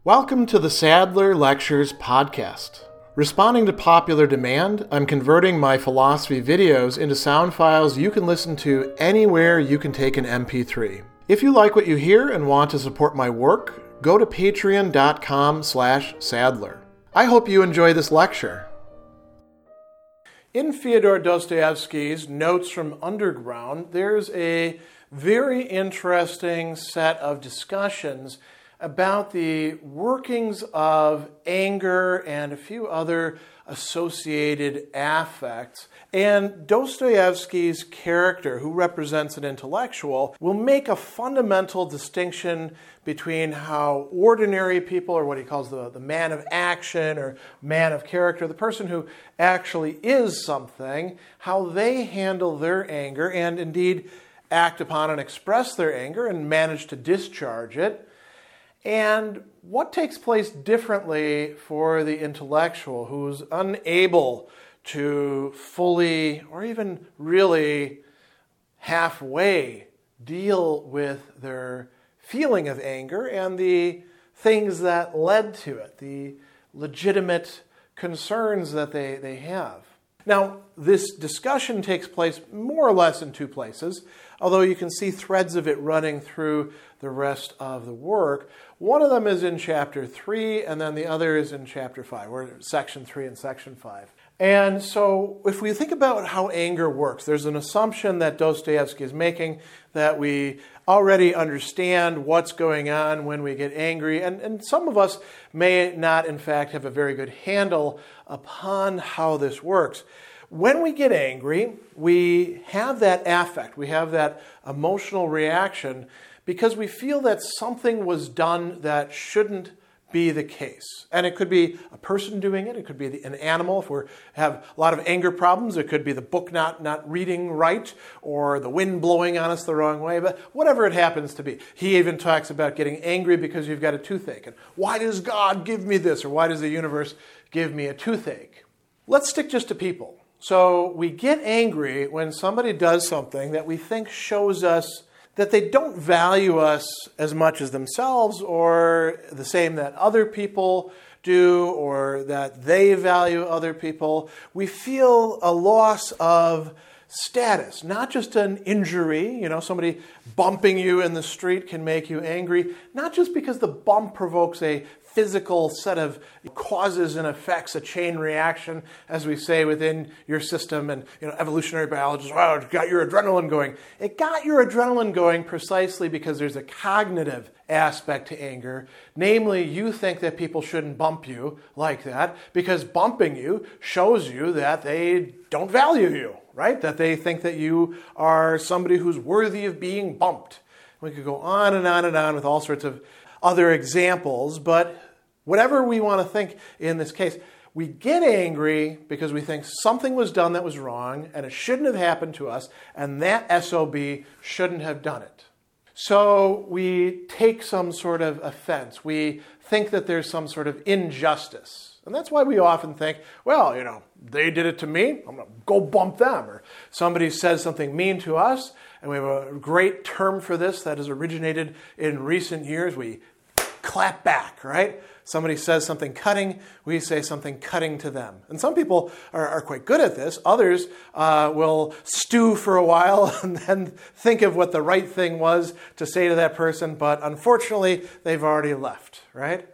Welcome to the Sadler Lectures podcast. Responding to popular demand, I'm converting my philosophy videos into sound files you can listen to anywhere you can take an MP3. If you like what you hear and want to support my work, go to patreon.com/Sadler. I hope you enjoy this lecture. In Fyodor Dostoevsky's Notes from Underground, there's a very interesting set of discussions about the workings of anger and a few other associated affects. And Dostoevsky's character, who represents an intellectual, will make a fundamental distinction between how ordinary people, or what he calls the man of action or man of character, the person who actually is something, how they handle their anger and indeed act upon and express their anger and manage to discharge it. And what takes place differently for the intellectual who's unable to fully or even really halfway deal with their feeling of anger and the things that led to it, the legitimate concerns that they have. Now, this discussion takes place more or less in two places, although you can see threads of it running through the rest of the work. One of them is in chapter 3, and then the other is in chapter 5, or section 3 and section 5. And so if we think about how anger works, there's an assumption that Dostoevsky is making that we already understand what's going on when we get angry, and some of us may not, in fact, have a very good handle upon how this works. When we get angry, we have that affect, we have that emotional reaction because we feel that something was done that shouldn't be the case. And it could be a person doing it, it could be an animal. If we have a lot of anger problems, it could be the book not reading right, or the wind blowing on us the wrong way, but whatever it happens to be. He even talks about getting angry because you've got a toothache. And why does God give me this, or why does the universe give me a toothache? Let's stick just to people. So we get angry when somebody does something that we think shows us that they don't value us as much as themselves, or the same that other people do, or that they value other people. We feel a loss of status, not just an injury. Somebody bumping you in the street can make you angry, not just because the bump provokes a physical set of causes and effects, a chain reaction, as we say within your system, and evolutionary biologists, wow, it got your adrenaline going. It got your adrenaline going precisely because there's a cognitive aspect to anger. Namely, you think that people shouldn't bump you like that because bumping you shows you that they don't value you, right? That they think that you are somebody who's worthy of being bumped. We could go on and on and on with all sorts of other examples, but whatever we want to think in this case, we get angry because we think something was done that was wrong and it shouldn't have happened to us, and that SOB shouldn't have done it. So we take some sort of offense. We think that there's some sort of injustice. And that's why we often think, well, they did it to me, I'm going to go bump them. Or somebody says something mean to us, and we have a great term for this that has originated in recent years. We clap back, right? Somebody says something cutting, we say something cutting to them. And some people are quite good at this. Others will stew for a while and then think of what the right thing was to say to that person, but unfortunately, they've already left, right?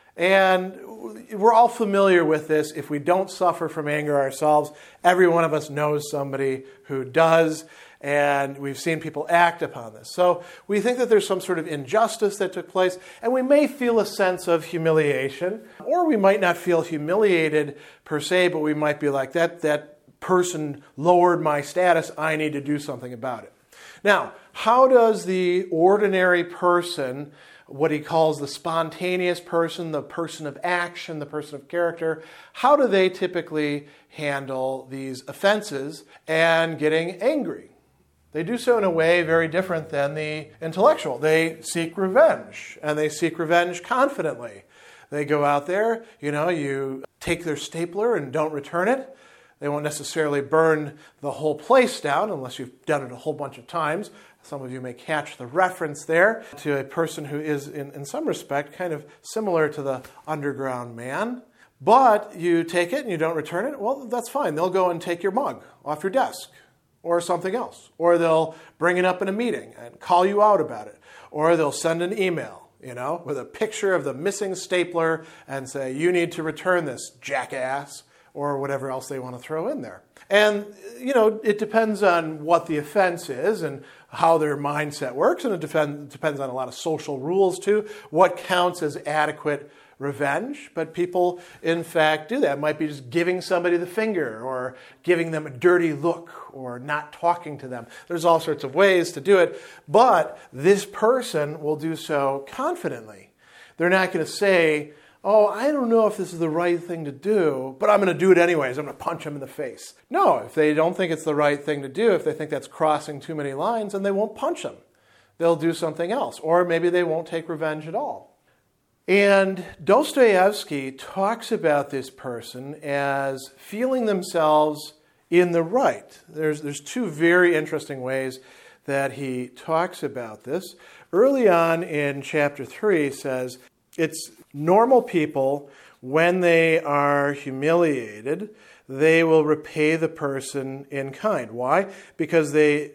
And we're all familiar with this. If we don't suffer from anger ourselves, every one of us knows somebody who does, and we've seen people act upon this. So we think that there's some sort of injustice that took place, and we may feel a sense of humiliation, or we might not feel humiliated per se, but we might be like, that person lowered my status, I need to do something about it. Now, how does the ordinary person, what he calls the spontaneous person, the person of action, the person of character, how do they typically handle these offenses and getting angry? They do so in a way very different than the intellectual. They seek revenge, and they seek revenge confidently. They go out there, you take their stapler and don't return it. They won't necessarily burn the whole place down unless you've done it a whole bunch of times. Some of you may catch the reference there to a person who is, in some respect, kind of similar to the underground man. But you take it and you don't return it, well, that's fine. They'll go and take your mug off your desk or something else. Or they'll bring it up in a meeting and call you out about it. Or they'll send an email, with a picture of the missing stapler and say, you need to return this, jackass, or whatever else they want to throw in there. And, it depends on what the offense is and how their mindset works, and it depends on a lot of social rules too, what counts as adequate revenge. But people, in fact, do that. It might be just giving somebody the finger or giving them a dirty look or not talking to them. There's all sorts of ways to do it, but this person will do so confidently. They're not going to say, oh, I don't know if this is the right thing to do, but I'm going to do it anyways. I'm going to punch them in the face. No, if they don't think it's the right thing to do, if they think that's crossing too many lines, then they won't punch them. They'll do something else, or maybe they won't take revenge at all. And Dostoevsky talks about this person as feeling themselves in the right. There's two very interesting ways that he talks about this. Early on in chapter 3, he says, it's normal people, when they are humiliated, they will repay the person in kind. Why? Because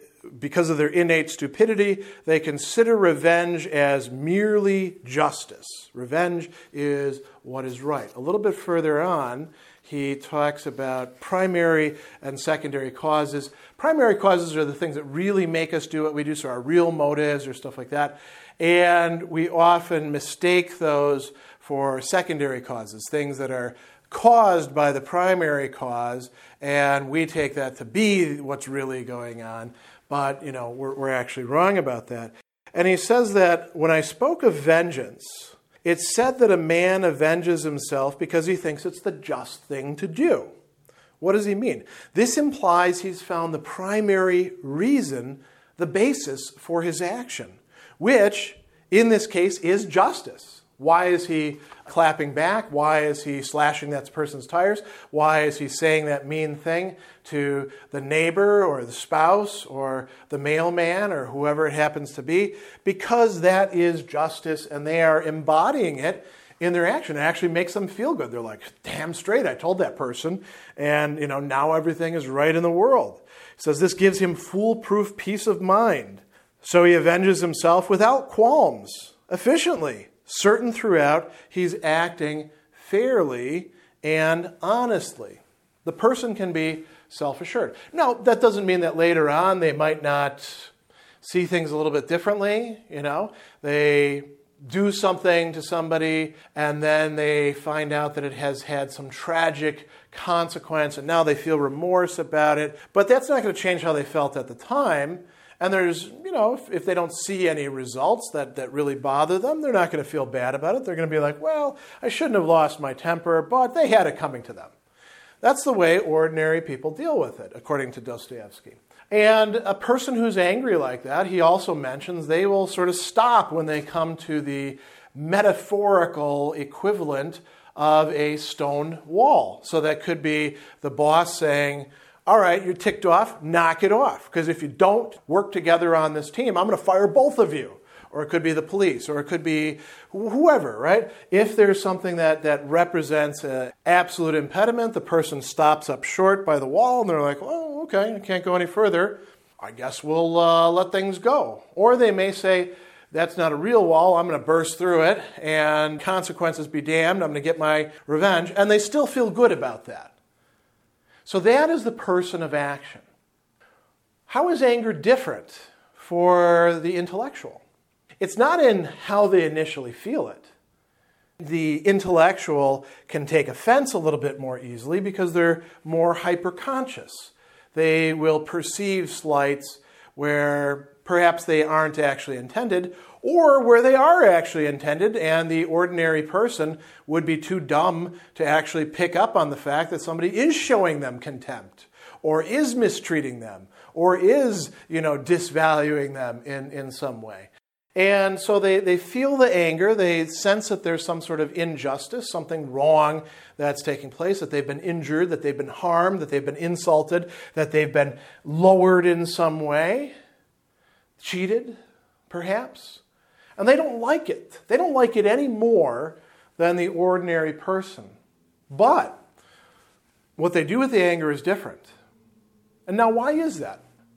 of their innate stupidity, they consider revenge as merely justice. Revenge is what is right. A little bit further on, he talks about primary and secondary causes. Primary causes are the things that really make us do what we do, so our real motives or stuff like that. And we often mistake those for secondary causes, things that are caused by the primary cause, and we take that to be what's really going on. But, we're actually wrong about that. And he says that when I spoke of vengeance, it's said that a man avenges himself because he thinks it's the just thing to do. What does he mean? This implies he's found the primary reason, the basis for his action, which, in this case, is justice. Why is he clapping back? Why is he slashing that person's tires? Why is he saying that mean thing to the neighbor or the spouse or the mailman or whoever it happens to be? Because that is justice, and they are embodying it in their action. It actually makes them feel good. They're like, damn straight, I told that person, and now everything is right in the world. He says this gives him foolproof peace of mind. So he avenges himself without qualms, efficiently, certain throughout he's acting fairly and honestly. The person can be self-assured. Now, that doesn't mean that later on they might not see things a little bit differently. They do something to somebody and then they find out that it has had some tragic consequence and now they feel remorse about it. But that's not going to change how they felt at the time. And there's, if they don't see any results that really bother them, they're not going to feel bad about it. They're going to be like, well, I shouldn't have lost my temper, but they had it coming to them. That's the way ordinary people deal with it, according to Dostoevsky. And a person who's angry like that, he also mentions, they will sort of stop when they come to the metaphorical equivalent of a stone wall. So that could be the boss saying, all right, you're ticked off, knock it off. Because if you don't work together on this team, I'm going to fire both of you. Or it could be the police, or it could be whoever, right? If there's something that represents an absolute impediment, the person stops up short by the wall, and they're like, oh, okay, I can't go any further. I guess we'll let things go. Or they may say, that's not a real wall, I'm going to burst through it, and consequences be damned, I'm going to get my revenge. And they still feel good about that. So that is the person of action. How is anger different for the intellectual? It's not in how they initially feel it. The intellectual can take offense a little bit more easily because they're more hyperconscious. They will perceive slights where perhaps they aren't actually intended, or where they are actually intended, and the ordinary person would be too dumb to actually pick up on the fact that somebody is showing them contempt, or is mistreating them, or is, disvaluing them in some way. And so they feel the anger, they sense that there's some sort of injustice, something wrong that's taking place, that they've been injured, that they've been harmed, that they've been insulted, that they've been lowered in some way, cheated, perhaps. And they don't like it. They don't like it any more than the ordinary person. But what they do with the anger is different. And now why is that?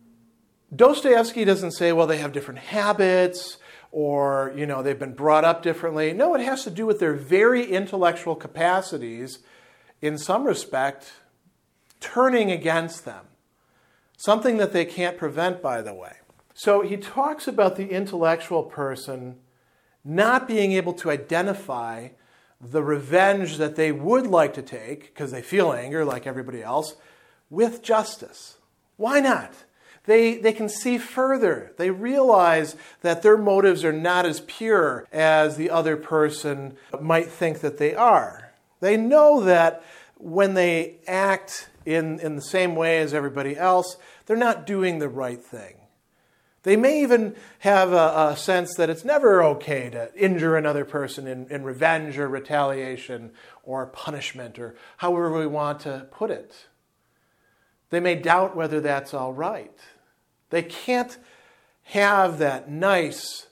Dostoevsky doesn't say, well, they have different habits, or, they've been brought up differently. No, it has to do with their very intellectual capacities, in some respect, turning against them. Something that they can't prevent, by the way. So he talks about the intellectual person not being able to identify the revenge that they would like to take, because they feel anger like everybody else, with justice. Why not? They can see further. They realize that their motives are not as pure as the other person might think that they are. They know that when they act in the same way as everybody else, they're not doing the right thing. They may even have a sense that it's never okay to injure another person in revenge or retaliation or punishment or however we want to put it. They may doubt whether that's all right. They can't have that nice,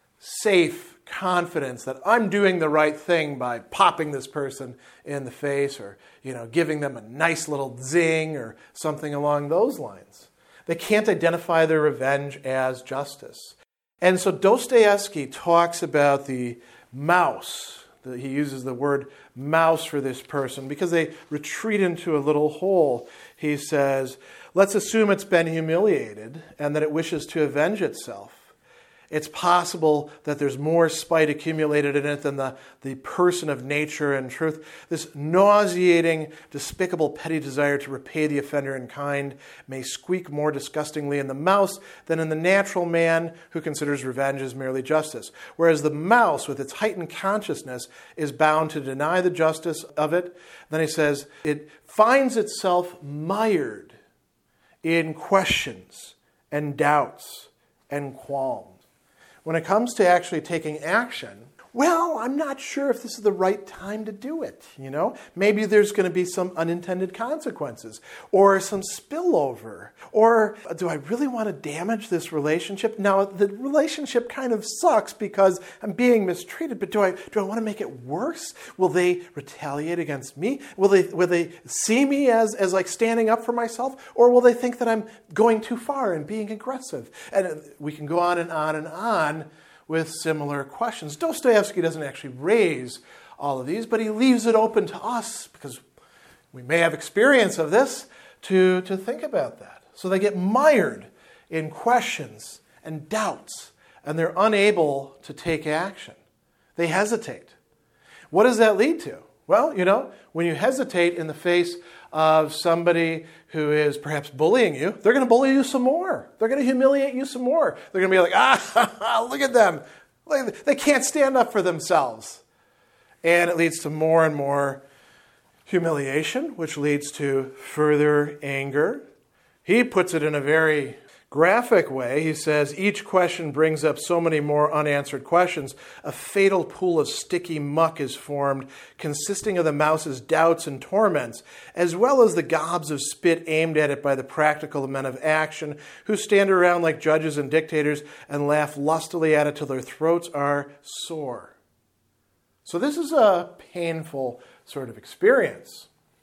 safe confidence that I'm doing the right thing by popping this person in the face or, giving them a nice little zing or something along those lines. They can't identify their revenge as justice. And so Dostoevsky talks about the mouse. He uses the word mouse for this person because they retreat into a little hole. He says, let's assume it's been humiliated and that it wishes to avenge itself. It's possible that there's more spite accumulated in it than the person of nature and truth. This nauseating, despicable, petty desire to repay the offender in kind may squeak more disgustingly in the mouse than in the natural man who considers revenge as merely justice. Whereas the mouse, with its heightened consciousness, is bound to deny the justice of it. Then he says, it finds itself mired in questions and doubts and qualms. When it comes to actually taking action, well, I'm not sure if this is the right time to do it, Maybe there's going to be some unintended consequences or some spillover. Or do I really want to damage this relationship? Now, the relationship kind of sucks because I'm being mistreated, but do I want to make it worse? Will they retaliate against me? Will they see me as like standing up for myself? Or will they think that I'm going too far and being aggressive? And we can go on and on and on with similar questions. Dostoevsky doesn't actually raise all of these, but he leaves it open to us, because we may have experience of this, to think about that. So they get mired in questions and doubts, and they're unable to take action. They hesitate. What does that lead to? Well, when you hesitate in the face of somebody who is perhaps bullying you, they're going to bully you some more. They're going to humiliate you some more. They're going to be like, look at them. They can't stand up for themselves. And it leads to more and more humiliation, which leads to further anger. He puts it in a very graphic way. He says, each question brings up so many more unanswered questions. A fatal pool of sticky muck is formed, consisting of the mouse's doubts and torments, as well as the gobs of spit aimed at it by the practical men of action, who stand around like judges and dictators and laugh lustily at it till their throats are sore. So this is a painful sort of experience.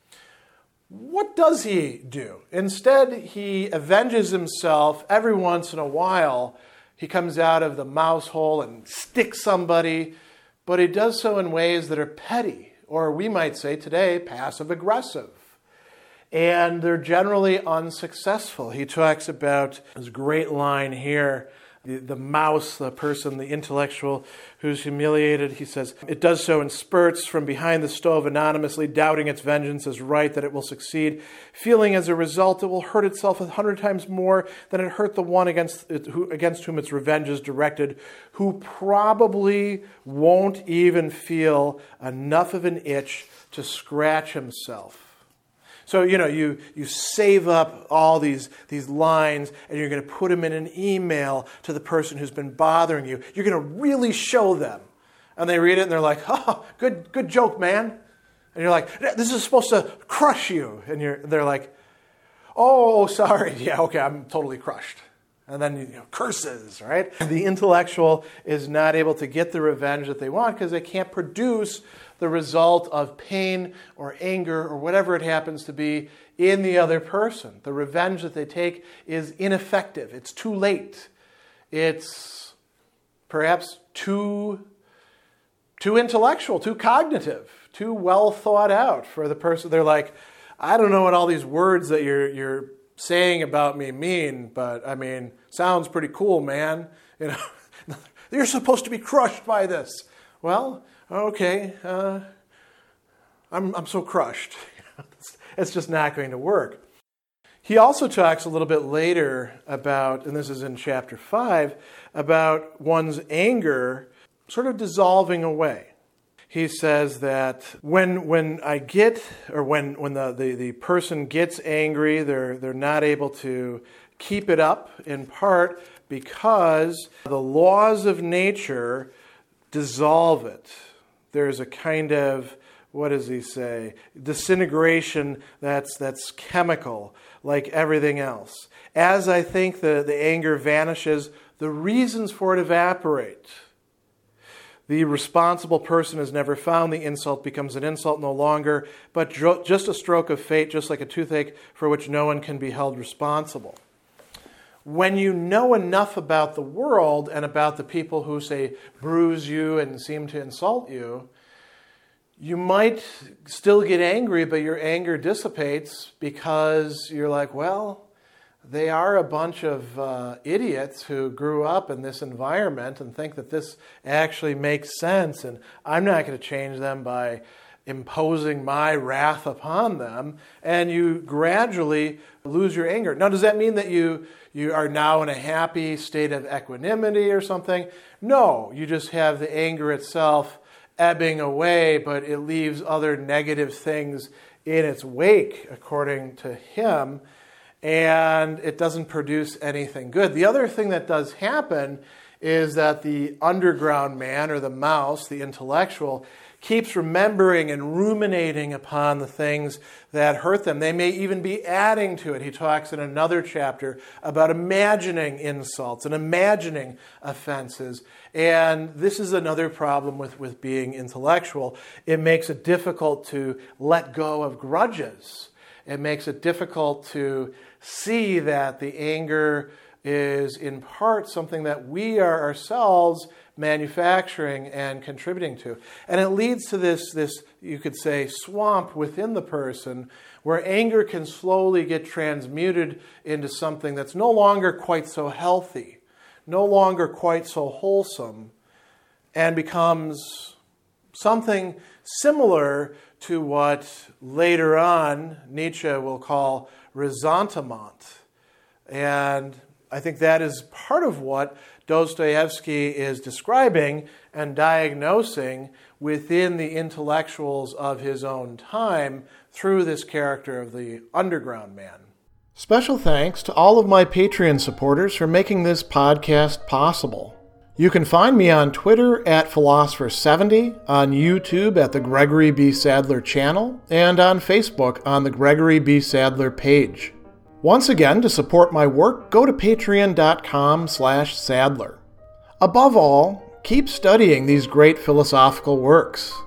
What does he do? Instead, he avenges himself every once in a while. He comes out of the mouse hole and sticks somebody, but he does so in ways that are petty, or we might say today, passive-aggressive. And they're generally unsuccessful. He talks about this great line here, the mouse, the person, the intellectual who's humiliated. He says, it does so in spurts from behind the stove anonymously, doubting its vengeance is right, that it will succeed, feeling as a result it will hurt itself 100 times more than it hurt the one against whom its revenge is directed, who probably won't even feel enough of an itch to scratch himself. So, you save up all these lines and you're going to put them in an email to the person who's been bothering you. You're going to really show them. And they read it and they're like, oh, good joke, man. And you're like, this is supposed to crush you. And they're like, oh, sorry. Yeah, okay, I'm totally crushed. And then, curses, right? The intellectual is not able to get the revenge that they want because they can't produce the result of pain or anger or whatever it happens to be in the other person. The revenge that they take is ineffective. It's too late. It's perhaps too intellectual, too cognitive, too well thought out for the person. They're like, I don't know what all these words that you're saying about me mean, but sounds pretty cool, man. You're supposed to be crushed by this. Well, okay, I'm so crushed. It's just not going to work. He also talks a little bit later about, and this is in chapter 5, about one's anger sort of dissolving away. He says that when the person gets angry, they're not able to keep it up, in part because the laws of nature dissolve it. There's a kind of, what does he say, disintegration that's chemical, like everything else. As I think the anger vanishes, the reasons for it evaporate. The responsible person is never found. The insult becomes an insult no longer, but just a stroke of fate, just like a toothache for which no one can be held responsible. When you know enough about the world and about the people who, say, bruise you and seem to insult you, you might still get angry, but your anger dissipates because you're like, well, they are a bunch of idiots who grew up in this environment and think that this actually makes sense, and I'm not going to change them by imposing my wrath upon them, and you gradually lose your anger. Now, does that mean that you are now in a happy state of equanimity or something? No, you just have the anger itself ebbing away, but it leaves other negative things in its wake, according to him, and it doesn't produce anything good. The other thing that does happen is that the underground man, or the mouse, the intellectual, keeps remembering and ruminating upon the things that hurt them. They may even be adding to it. He talks in another chapter about imagining insults and imagining offenses. And this is another problem with being intellectual. It makes it difficult to let go of grudges. It makes it difficult to see that the anger is in part something that we are ourselves manufacturing and contributing to. And it leads to this, you could say, swamp within the person where anger can slowly get transmuted into something that's no longer quite so healthy, no longer quite so wholesome, and becomes something similar to what later on Nietzsche will call ressentiment. And I think that is part of what Dostoevsky is describing and diagnosing within the intellectuals of his own time through this character of the underground man. Special thanks to all of my Patreon supporters for making this podcast possible. You can find me on Twitter at Philosopher70, on YouTube at the Gregory B. Sadler channel, and on Facebook on the Gregory B. Sadler page. Once again, to support my work, go to patreon.com/Sadler. Above all, keep studying these great philosophical works.